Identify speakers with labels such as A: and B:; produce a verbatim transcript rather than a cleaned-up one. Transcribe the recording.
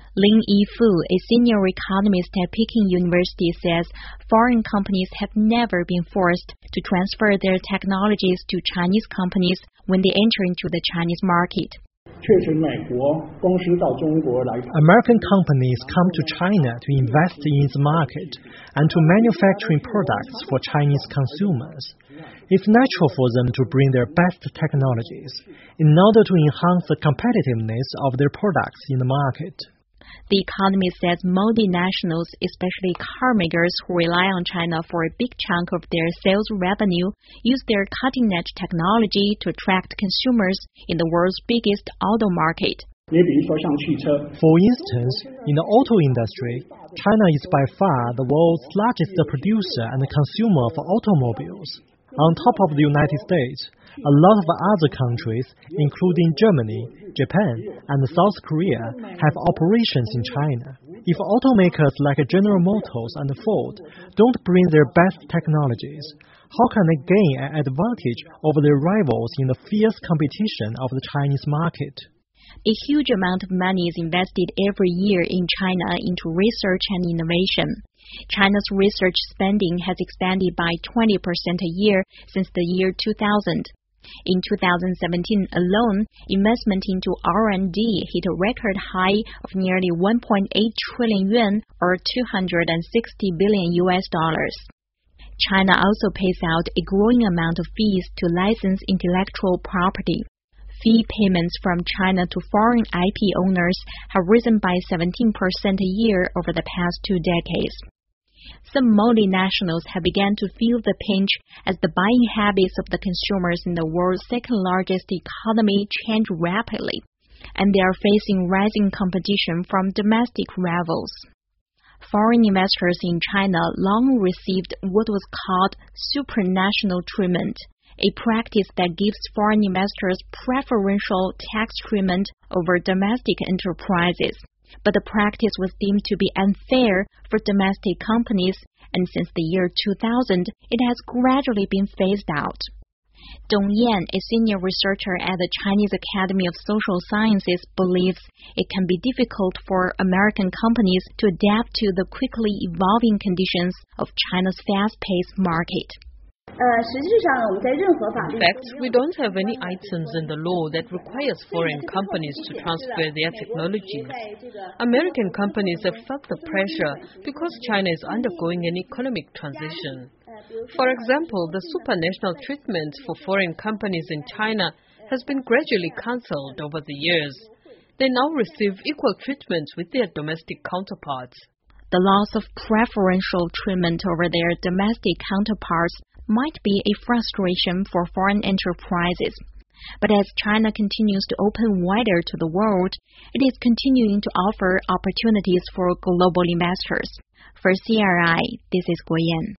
A: Lin Yifu, a senior economist at Peking University, says foreign companies have never been forced to transfer their technologies to Chinese companies when they enter into the Chinese market.
B: American companies come to China to invest in its market and to manufacturing products for Chinese consumers. It's natural for them to bring their best technologies in order to enhance the competitiveness of their products in the market.
A: The economist says multinationals, especially car makers who rely on China for a big chunk of their sales revenue, use their cutting-edge technology to attract consumers in the world's biggest auto market.
B: For instance, in the auto industry, China is by far the world's largest producer and consumer of automobiles. On top of the United States, a lot of other countries, including Germany, Japan, and South Korea, have operations in China. If automakers like General Motors and Ford don't bring their best technologies, how can they gain an advantage over their rivals in the fierce competition of the Chinese market?
A: A huge amount of money is invested every year in China into research and innovation. China's research spending has expanded by twenty percent a year since the year two thousand. In two thousand seventeen alone, investment into R and D hit a record high of nearly one point eight trillion yuan, or two hundred sixty billion U S dollars. China also pays out a growing amount of fees to license intellectual property. Fee payments from China to foreign I P owners have risen by seventeen percent a year over the past two decades. Some multinationals have begun to feel the pinch as the buying habits of the consumers in the world's second-largest economy change rapidly, and they are facing rising competition from domestic rivals. Foreign investors in China long received what was called supranational treatment, a practice that gives foreign investors preferential tax treatment over domestic enterprises. But the practice was deemed to be unfair for domestic companies, and since the year two thousand, it has gradually been phased out. Dong Yan, a senior researcher at the Chinese Academy of Social Sciences, believes it can be difficult for American companies to adapt to the quickly evolving conditions of China's fast-paced market.
C: In fact, we don't have any items in the law that requires foreign companies to transfer their technologies. American companies have felt the pressure because China is undergoing an economic transition. For example, the supranational treatment for foreign companies in China has been gradually cancelled over the years. They now receive equal treatment with their domestic counterparts.
A: The loss of preferential treatment over their domestic counterparts might be a frustration for foreign enterprises. But as China continues to open wider to the world, it is continuing to offer opportunities for global investors. For C R I, this is Guo Yan.